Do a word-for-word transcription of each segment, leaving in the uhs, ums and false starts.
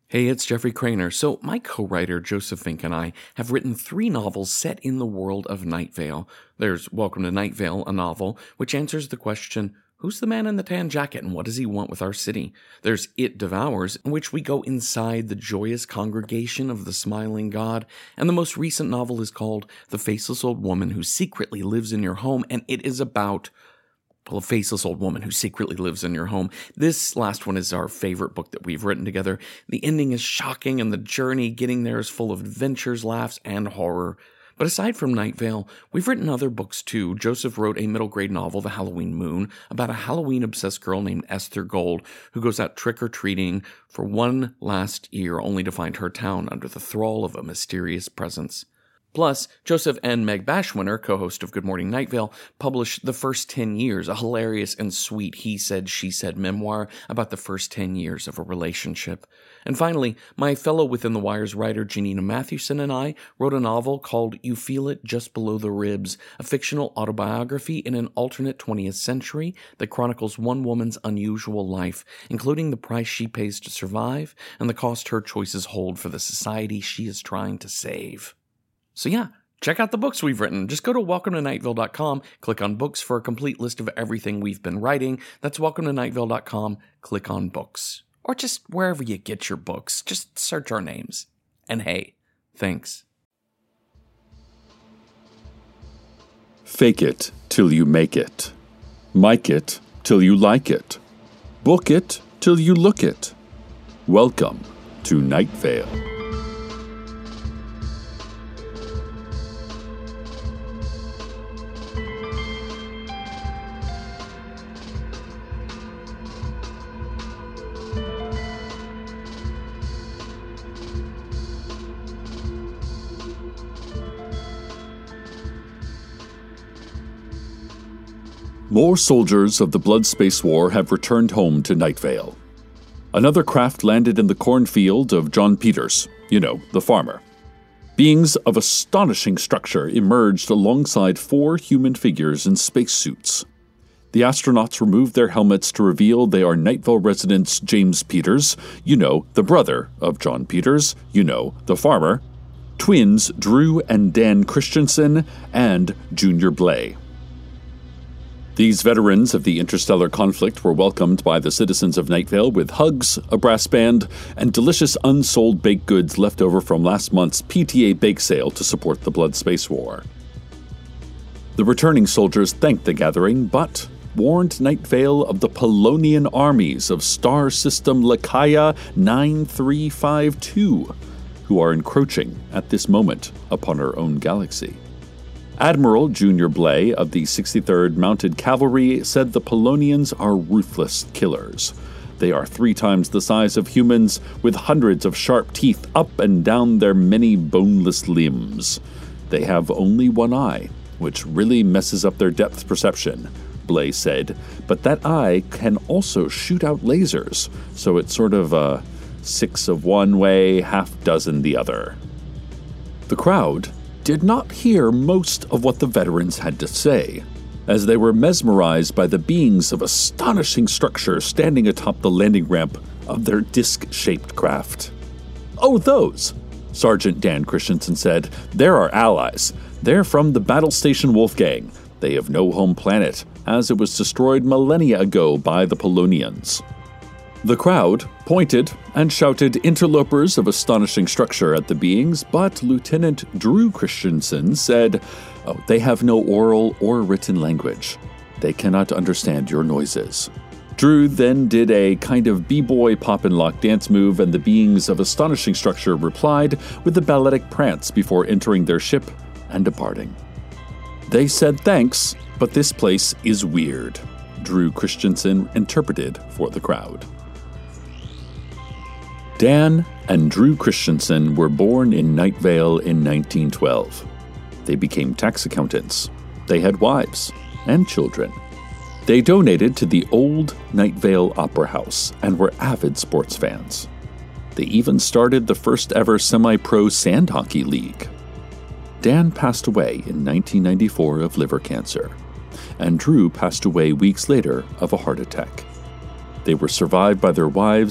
Hey, it's Jeffrey Craner. So, my co-writer Joseph Fink and I have written three novels set in the world of Night Vale. There's Welcome to Night Vale, a novel which answers the question, who's the man in the tan jacket and what does he want with our city? There's It Devours, in which we go inside the joyous congregation of the smiling god. And the most recent novel is called The Faceless Old Woman Who Secretly Lives in Your Home, and it is about well, a faceless old woman who secretly lives in your home. This last one is our favorite book that we've written together. The ending is shocking, and the journey getting there is full of adventures, laughs, and horror. But aside from Night Vale, we've written other books too. Joseph wrote a middle-grade novel, The Halloween Moon, about a Halloween-obsessed girl named Esther Gold who goes out trick-or-treating for one last year only to find her town under the thrall of a mysterious presence. Plus, Joseph and Meg Bashwinner, co-host of Good Morning Night Vale, published The First Ten Years, a hilarious and sweet he-said, she-said memoir about the first ten years of a relationship. And finally, my fellow Within the Wires writer Janina Mathewson and I wrote a novel called You Feel It Just Below the Ribs, a fictional autobiography in an alternate twentieth century that chronicles one woman's unusual life, including the price she pays to survive and the cost her choices hold for the society she is trying to save. So yeah, check out the books we've written. Just go to welcome to night vale dot com, click on books for a complete list of everything we've been writing. That's welcome to night vale dot com, click on books. Or just wherever you get your books, just search our names. And hey, thanks. Fake it till you make it. Mic it till you like it. Book it till you look it. Welcome to Night Vale. More soldiers of the Blood Space War have returned home to Night Vale. Another craft landed in the cornfield of John Peters, you know, the farmer. Beings of astonishing structure emerged alongside four human figures in spacesuits. The astronauts removed their helmets to reveal they are Night Vale residents James Peters, you know, the brother of John Peters, you know, the farmer, twins Drew and Dan Christensen, and Junior Blay. These veterans of the interstellar conflict were welcomed by the citizens of Night Vale with hugs, a brass band, and delicious unsold baked goods left over from last month's P T A bake sale to support the Blood Space War. The returning soldiers thanked the gathering, but warned Night Vale of the Polonian armies of Star System Lacaia nine three five two, who are encroaching at this moment upon our own galaxy. Admiral Junior Blay of the sixty-third Mounted Cavalry said the Polonians are ruthless killers. They are three times the size of humans, with hundreds of sharp teeth up and down their many boneless limbs. They have only one eye, which really messes up their depth perception, Blay said, but that eye can also shoot out lasers, so it's sort of a six of one way, half dozen the other. The crowd did not hear most of what the veterans had to say, as they were mesmerized by the beings of astonishing structure standing atop the landing ramp of their disc-shaped craft. "Oh, those," Sergeant Dan Christensen said. "They're our allies. They're from the Battle Station Wolfgang. They have no home planet, as it was destroyed millennia ago by the Polonians." The crowd pointed and shouted interlopers of astonishing structure at the beings, but Lieutenant Drew Christensen said, "Oh, they have no oral or written language. They cannot understand your noises." Drew then did a kind of b-boy pop-and-lock dance move, and the beings of astonishing structure replied with a balletic prance before entering their ship and departing. "They said thanks, but this place is weird," Drew Christensen interpreted for the crowd. Dan and Drew Christensen were born in Night Vale in nineteen twelve. They became tax accountants. They had wives and children. They donated to the old Night Vale Opera House and were avid sports fans. They even started the first ever semi-pro sand hockey league. Dan passed away in nineteen ninety-four of liver cancer, and Drew passed away weeks later of a heart attack. They were survived by their wives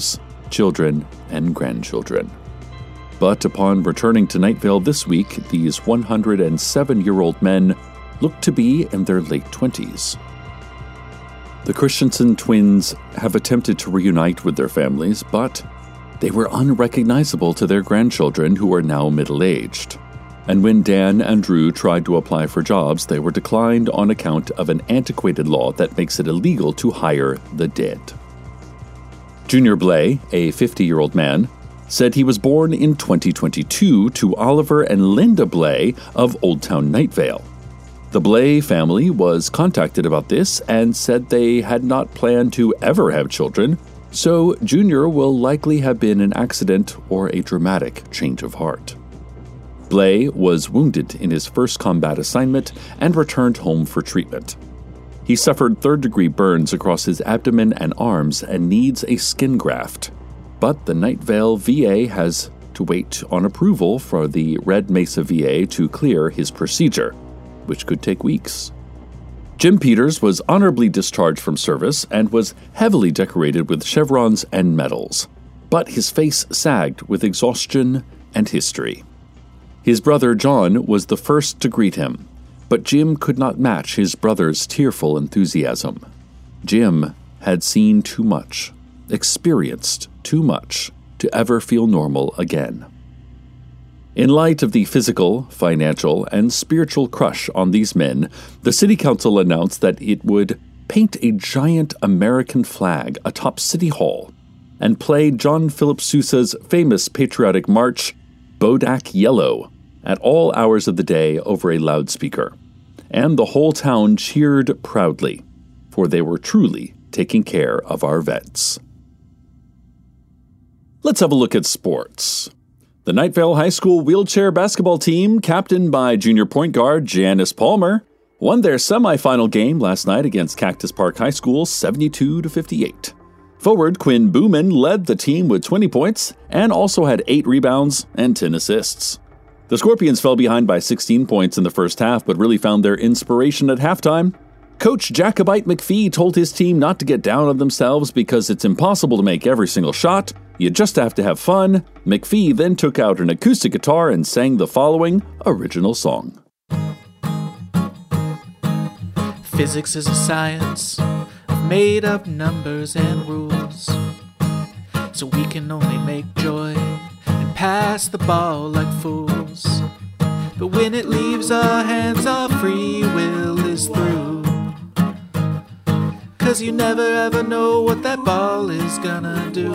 children, and grandchildren. But upon returning to Night Vale this week, these one hundred seven-year-old men look to be in their late twenties. The Christensen twins have attempted to reunite with their families, but they were unrecognizable to their grandchildren who are now middle-aged. And when Dan and Drew tried to apply for jobs, they were declined on account of an antiquated law that makes it illegal to hire the dead. Junior Blay, a fifty-year-old man, said he was born in twenty twenty-two to Oliver and Linda Blay of Old Town Night Vale. The Blay family was contacted about this and said they had not planned to ever have children, so Junior will likely have been an accident or a dramatic change of heart. Blay was wounded in his first combat assignment and returned home for treatment. He suffered third-degree burns across his abdomen and arms and needs a skin graft. But the Night Vale V A has to wait on approval for the Red Mesa V A to clear his procedure, which could take weeks. Jim Peters was honorably discharged from service and was heavily decorated with chevrons and medals, but his face sagged with exhaustion and history. His brother John was the first to greet him, but Jim could not match his brother's tearful enthusiasm. Jim had seen too much, experienced too much, to ever feel normal again. In light of the physical, financial, and spiritual crush on these men, the City Council announced that it would paint a giant American flag atop City Hall and play John Philip Sousa's famous patriotic march, Bodak Yellow, at all hours of the day over a loudspeaker. And the whole town cheered proudly, for they were truly taking care of our vets. Let's have a look at sports. The Night Vale High School wheelchair basketball team, captained by junior point guard Janice Palmer, won their semifinal game last night against Cactus Park High School seventy-two to fifty-eight. Forward Quinn Booman led the team with twenty points and also had eight rebounds and ten assists. The Scorpions fell behind by sixteen points in the first half, but really found their inspiration at halftime. Coach Jacobite McPhee told his team not to get down on themselves because it's impossible to make every single shot. You just have to have fun. McPhee then took out an acoustic guitar and sang the following original song. Physics is a science of made-up numbers and rules, so we can only make joy and pass the ball like fools. But when it leaves our hands, our free will is through. 'Cause you never ever know what that ball is gonna do.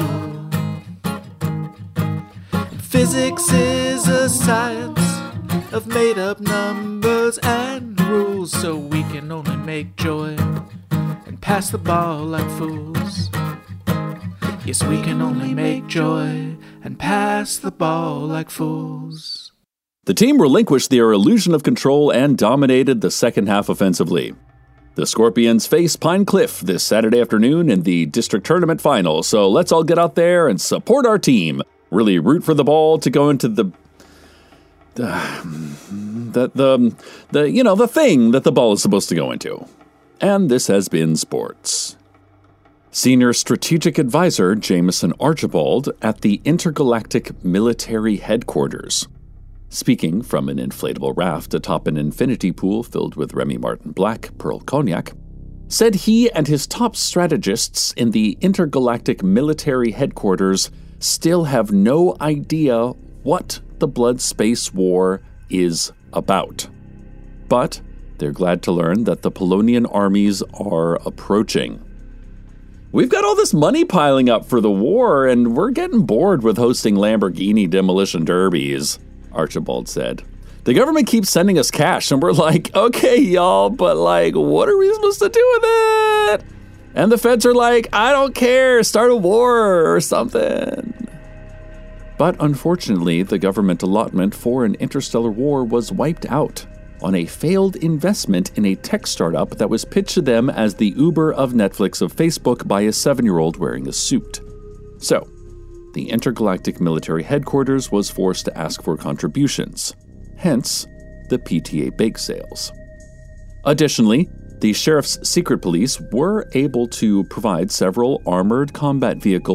Physics is a science of made-up numbers and rules, so we can only make joy and pass the ball like fools. Yes, we can only make joy and pass the ball like fools. The team relinquished their illusion of control and dominated the second half offensively. The Scorpions face Pine Cliff this Saturday afternoon in the district tournament final, so let's all get out there and support our team. Really root for the ball to go into the, uh, the, the, the, you know, the thing that the ball is supposed to go into. And this has been sports. Senior Strategic Advisor Jameson Archibald at the Intergalactic Military Headquarters, speaking from an inflatable raft atop an infinity pool filled with Remy Martin Black Pearl Cognac, said he and his top strategists in the Intergalactic Military Headquarters still have no idea what the Blood Space War is about. But they're glad to learn that the Polonian armies are approaching. We've got all this money piling up for the war, and we're getting bored with hosting Lamborghini demolition derbies, Archibald said. The government keeps sending us cash, and we're like, okay, y'all, but like, what are we supposed to do with it? And the feds are like, I don't care, start a war or something. But unfortunately, the government allotment for an interstellar war was wiped out on a failed investment in a tech startup that was pitched to them as the Uber of Netflix of Facebook by a seven-year-old wearing a suit. So, the Intergalactic Military Headquarters was forced to ask for contributions, hence the P T A bake sales. Additionally, the Sheriff's Secret Police were able to provide several armored combat vehicles,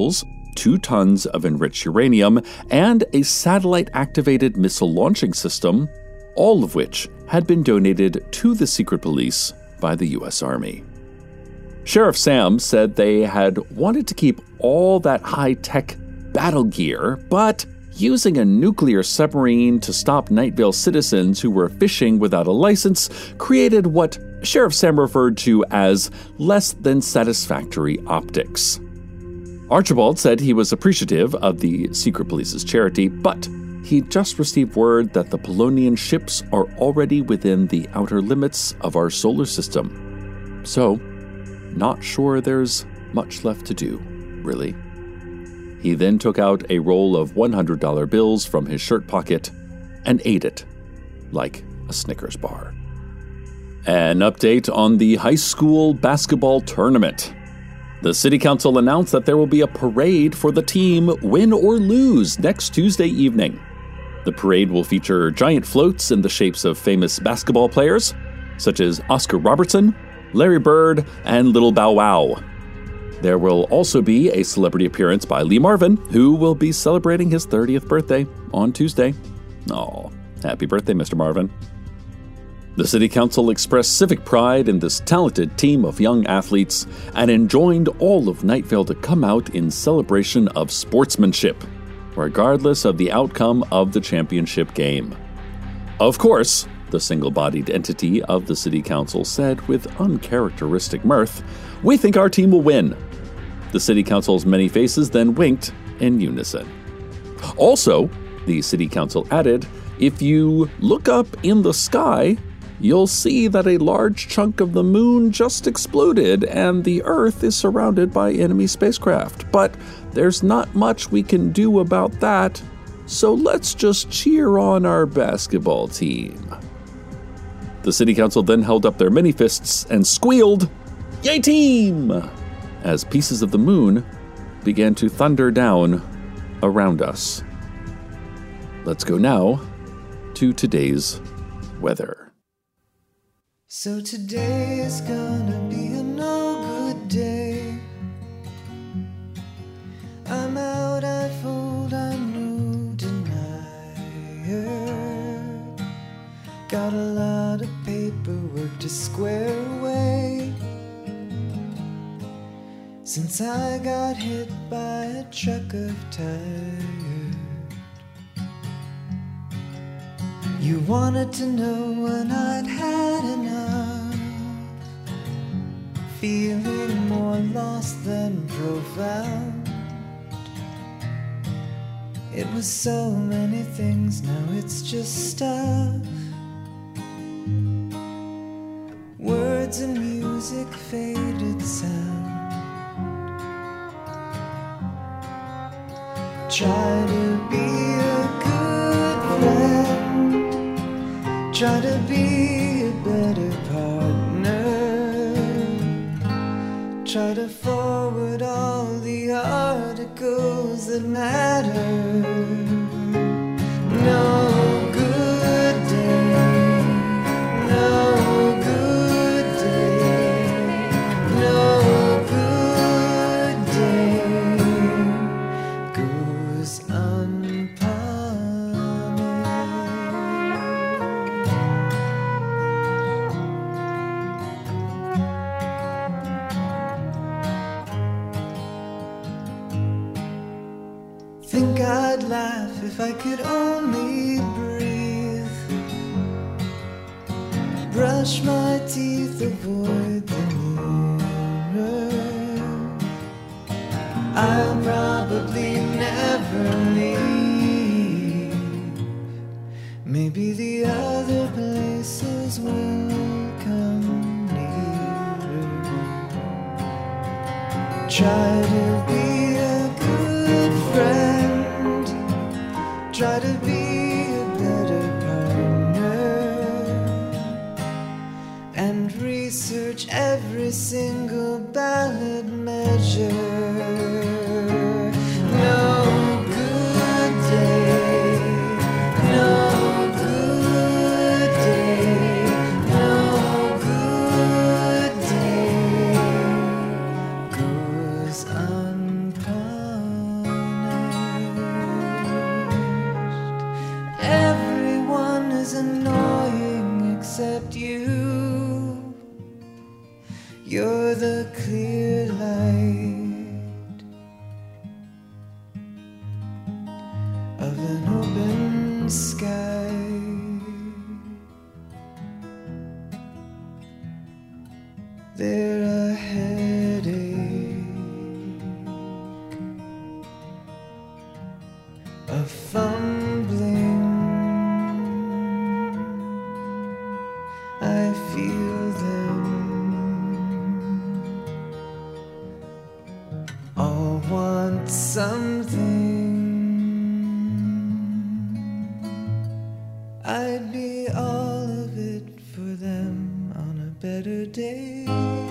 two tons of enriched uranium, and a satellite-activated missile launching system, all of which had been donated to the secret police by the U S Army. Sheriff Sam said they had wanted to keep all that high-tech battle gear, but using a nuclear submarine to stop Night Vale citizens who were fishing without a license created what Sheriff Sam referred to as less than satisfactory optics. Archibald said he was appreciative of the secret police's charity, but he just received word that the Polonian ships are already within the outer limits of our solar system. So, not sure there's much left to do, really. He then took out a roll of one hundred dollar bills from his shirt pocket and ate it like a Snickers bar. An update on the high school basketball tournament. The city council announced that there will be a parade for the team, win or lose, next Tuesday evening. The parade will feature giant floats in the shapes of famous basketball players, such as Oscar Robertson, Larry Bird, and Little Bow Wow. There will also be a celebrity appearance by Lee Marvin, who will be celebrating his thirtieth birthday on Tuesday. Aw, happy birthday, Mister Marvin. The city council expressed civic pride in this talented team of young athletes and enjoined all of Night Vale to come out in celebration of sportsmanship, regardless of the outcome of the championship game. Of course, the single-bodied entity of the city council said with uncharacteristic mirth, "We think our team will win." The city council's many faces then winked in unison. Also, the city council added, if you look up in the sky, you'll see that a large chunk of the moon just exploded and the Earth is surrounded by enemy spacecraft. But there's not much we can do about that, so let's just cheer on our basketball team. The city council then held up their mini fists and squealed, "Yay team!" as pieces of the moon began to thunder down around us. Let's go now to today's weather. So today is gonna be a no good day. I'm out, I fold, I'm no denier. Got a lot of paperwork to square away. Since I got hit by a truck of tires. You wanted to know when I'd had enough, feeling more lost than profound. It was so many things, now it's just stuff. Words and music, faded sound. Try to be a good friend, try to be a better partner, try to forward all the articles that matter. No good day, no good day, no good day goes think I'd laugh if I could only breathe. Brush my teeth, avoid the mirror. I'll probably never leave. Maybe the other places will come nearer. Try to be a good friend, try to be a better partner, and research every single ballot measure. No good day, no good day, no good day goes unpunished. of an open sky. They're a headache, a fumbling. I feel them all want something. I'd be all of it for them on a better day.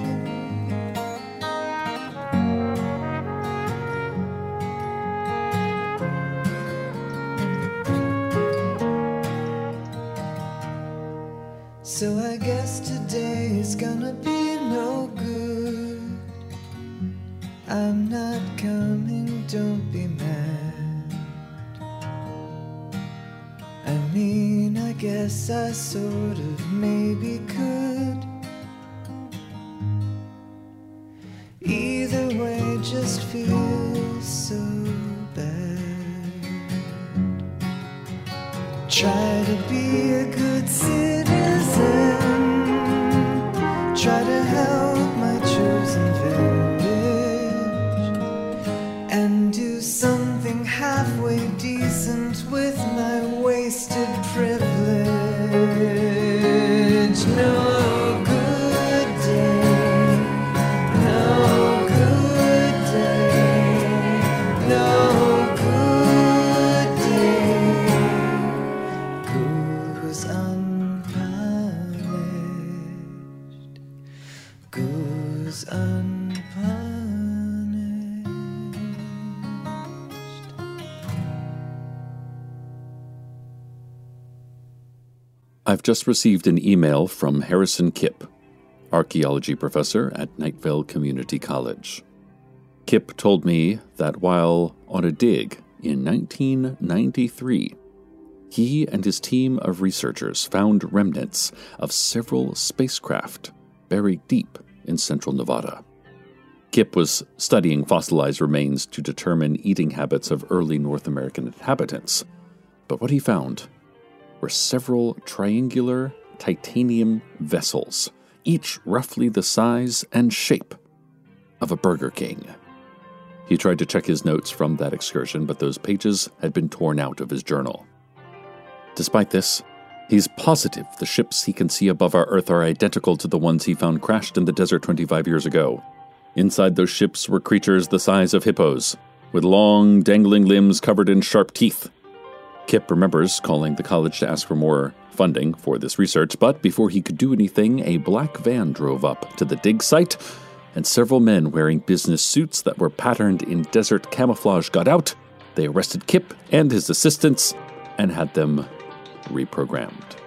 So I guess today is gonna be no good. I'm not coming, don't be mad. I mean, I guess I sort of maybe could. Either way just feels so bad. Try to be a good citizen. Try to help my chosen village and do something halfway decent with my wasted privilege. No good day, no good day, no good day goes unpunished, goes unpunished. I've just received an email from Harrison Kipp, archaeology professor at Night Vale Community College. Kipp told me that while on a dig in nineteen ninety-three, he and his team of researchers found remnants of several spacecraft buried deep in central Nevada. Kipp was studying fossilized remains to determine eating habits of early North American inhabitants, but what he found were several triangular titanium vessels, each roughly the size and shape of a Burger King. He tried to check his notes from that excursion, but those pages had been torn out of his journal. Despite this, he's positive the ships he can see above our Earth are identical to the ones he found crashed in the desert twenty-five years ago. Inside those ships were creatures the size of hippos, with long, dangling limbs covered in sharp teeth. Kipp remembers calling the college to ask for more funding for this research, but before he could do anything, a black van drove up to the dig site, and several men wearing business suits that were patterned in desert camouflage got out. They arrested Kipp and his assistants and had them reprogrammed.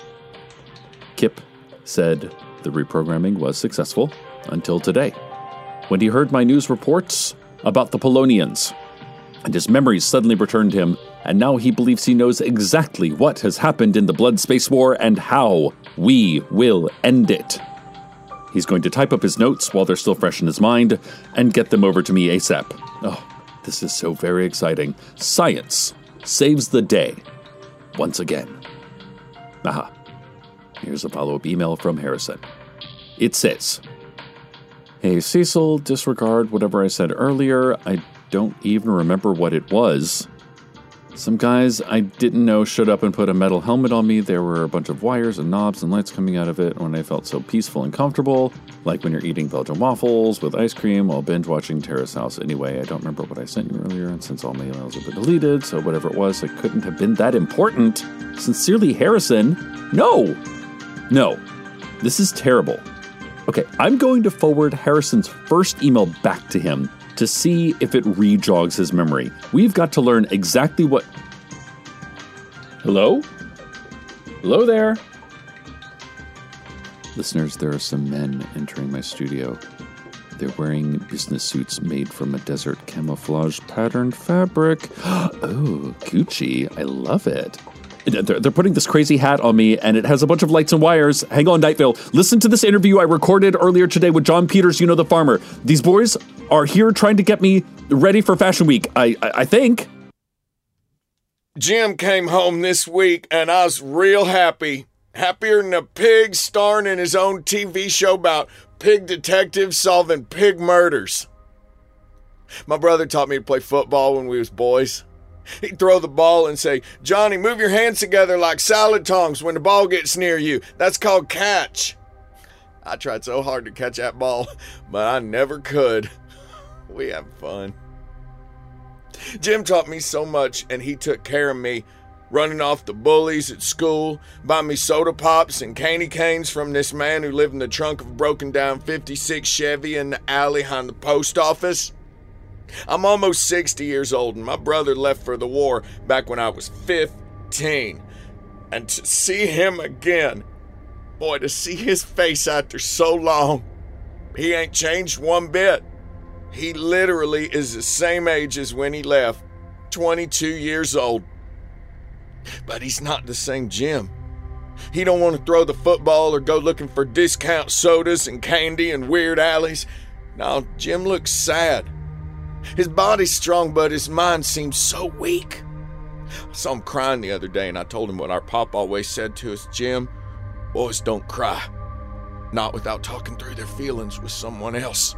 Kipp said the reprogramming was successful until today, when he heard my news reports about the Polonians, and his memories suddenly returned to him, and now he believes he knows exactly what has happened in the Blood Space War and how we will end it. He's going to type up his notes while they're still fresh in his mind and get them over to me ASAP. Oh, this is so very exciting. Science saves the day once again. Aha. Here's a follow-up email from Harrison. It says, "Hey, Cecil, disregard whatever I said earlier. I don't even remember what it was. Some guys I didn't know showed up and put a metal helmet on me. There were a bunch of wires and knobs and lights coming out of it when I felt so peaceful and comfortable, like when you're eating Belgian waffles with ice cream while binge-watching Terrace House. Anyway, I don't remember what I sent you earlier, and since all my emails have been deleted, so whatever it was, it couldn't have been that important. Sincerely, Harrison." No! No. This is terrible. Okay, I'm going to forward Harrison's first email back to him to see if it re-jogs his memory. We've got to learn exactly what... Hello? Hello there? Listeners, there are some men entering my studio. They're wearing business suits made from a desert camouflage patterned fabric. Oh, Gucci. I love it. They're, they're putting this crazy hat on me, and it has a bunch of lights and wires. Hang on, Night Vale. Listen to this interview I recorded earlier today with John Peters, you know, the farmer. These boys are here trying to get me ready for Fashion Week, I, I, I think. Jim came home this week, and I was real happy. Happier than a pig starring in his own T V show about pig detectives solving pig murders. My brother taught me to play football when we was boys. He'd throw the ball and say, "Johnny, move your hands together like salad tongs when the ball gets near you. That's called catch." I tried so hard to catch that ball, but I never could. We have fun. Jim taught me so much, and he took care of me, running off the bullies at school, buying me soda pops and candy canes from this man who lived in the trunk of a broken down fifty-six Chevy in the alley behind the post office. I'm almost sixty years old, and my brother left for the war back when I was fifteen. And to see him again, boy, to see his face after so long, he ain't changed one bit. He literally is the same age as when he left, twenty-two years old. But he's not the same Jim. He don't want to throw the football or go looking for discount sodas and candy in weird alleys. No, Jim looks sad. His body's strong, but his mind seems so weak. I saw him crying the other day, and I told him what our pop always said to us: Jim, boys don't cry. Not without talking through their feelings with someone else.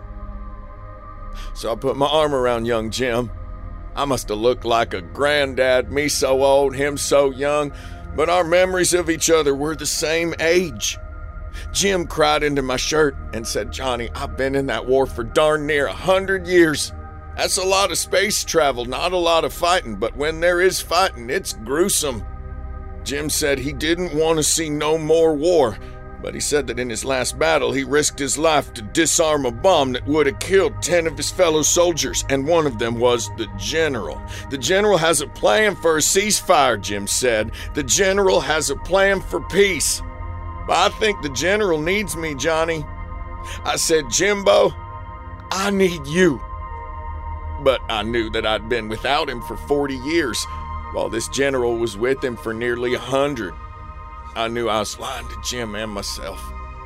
So I put my arm around young Jim. I must have looked like a granddad, me so old, him so young, but our memories of each other were the same age. Jim cried into my shirt and said, "Johnny, I've been in that war for darn near a hundred years. That's a lot of space travel, not a lot of fighting, but when there is fighting, it's gruesome." Jim said he didn't want to see no more war, but he said that in his last battle, he risked his life to disarm a bomb that would have killed ten of his fellow soldiers, and one of them was the general. The general has a plan for a ceasefire, Jim said. The general has a plan for peace. But I think the general needs me, Johnny. I said, "Jimbo, I need you." But I knew that I'd been without him for forty years, while this general was with him for nearly a hundred. I knew I was lying to Jim and myself.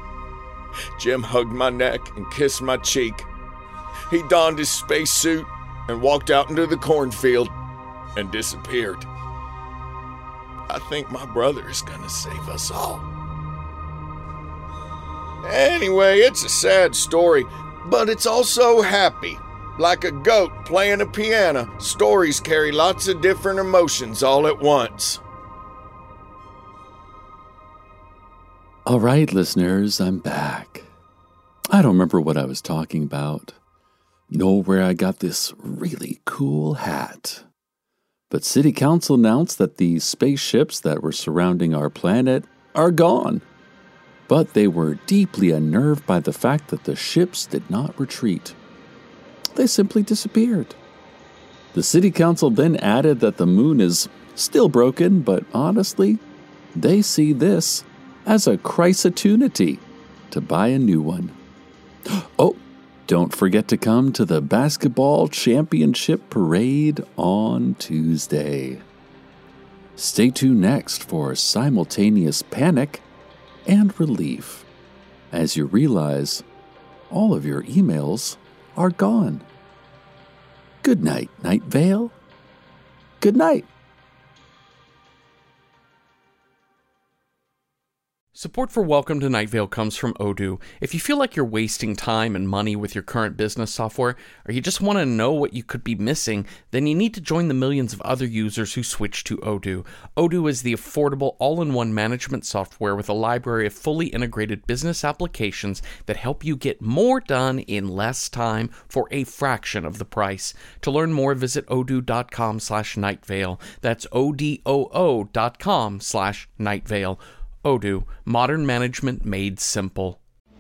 Jim hugged my neck and kissed my cheek. He donned his spacesuit and walked out into the cornfield and disappeared. I think my brother is gonna save us all. Anyway, it's a sad story, but it's also happy. Like a goat playing a piano, stories carry lots of different emotions all at once. All right, listeners, I'm back. I don't remember what I was talking about, nor where I got this really cool hat. But City Council announced that the spaceships that were surrounding our planet are gone. But they were deeply unnerved by the fact that the ships did not retreat. They simply disappeared. The City Council then added that the moon is still broken, but honestly, they see this as a crisis-opportunity to buy a new one. Oh, don't forget to come to the basketball championship parade on Tuesday. Stay tuned next for simultaneous panic and relief as you realize all of your emails are gone. Good night, Night Vale. Good night. Support for Welcome to Night Vale comes from Odoo. If you feel like you're wasting time and money with your current business software, or you just want to know what you could be missing, then you need to join the millions of other users who switch to Odoo. Odoo is the affordable all-in-one management software with a library of fully integrated business applications that help you get more done in less time for a fraction of the price. To learn more, visit odoo.com slash nightvale. That's O-D-O-O dot com slash nightvale. Odoo, modern management made simple.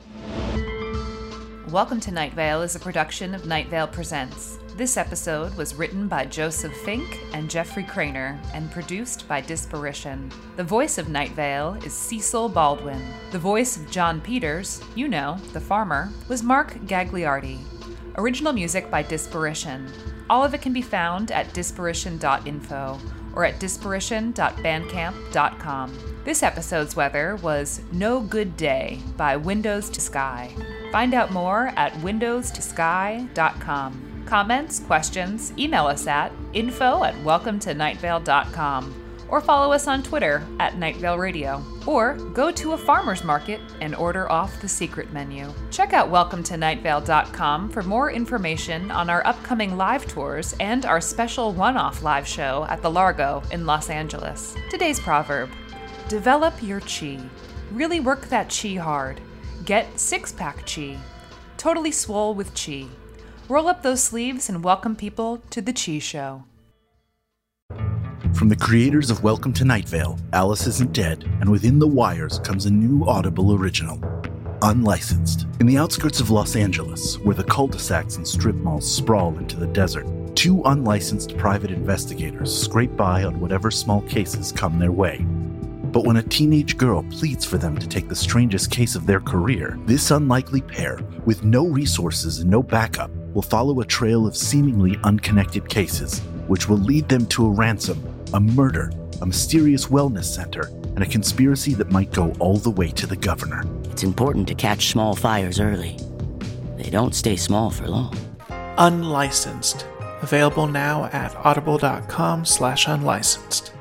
Welcome to Night Vale is a production of Night Vale Presents. This episode was written by Joseph Fink and Jeffrey Craner and produced by Disparition. The voice of Night Vale is Cecil Baldwin. The voice of John Peters, you know, the farmer, was Mark Gagliardi. Original music by Disparition. All of it can be found at disparition dot info or at disparition dot bandcamp dot com. This episode's weather was No Good Day by Windows to Sky. Find out more at windows to sky dot com. comments, questions, email us at info at welcome to night vale dot com, or follow us on Twitter at Night Vale Radio, or go to a farmer's market and order off the secret menu. Check out welcome to night vale dot com for more information on our upcoming live tours and our special one-off live show at the Largo in Los Angeles. Today's proverb: develop your chi. Really work that chi hard. Get six-pack chi. Totally swole with chi. Roll up those sleeves and welcome people to the Chi Show. From the creators of Welcome to Night Vale, Alice Isn't Dead, and Within the Wires comes a new Audible original, Unlicensed. In the outskirts of Los Angeles, where the cul-de-sacs and strip malls sprawl into the desert, two unlicensed private investigators scrape by on whatever small cases come their way. But when a teenage girl pleads for them to take the strangest case of their career, this unlikely pair, with no resources and no backup, will follow a trail of seemingly unconnected cases, which will lead them to a ransom, a murder, a mysterious wellness center, and a conspiracy that might go all the way to the governor. It's important to catch small fires early. They don't stay small for long. Unlicensed. Available now at audible dot com slash unlicensed.